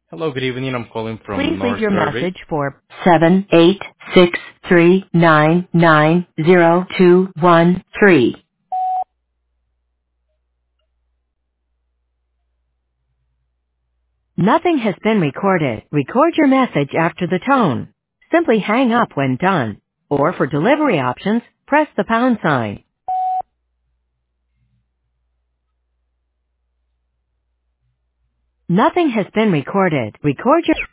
Hello, good evening. I'm calling Please from leave North your Survey. message for 78639900213. Nothing has been recorded. Record your message after the tone. Simply hang up when done. Or for delivery options, press the pound sign. Nothing has been recorded. Record your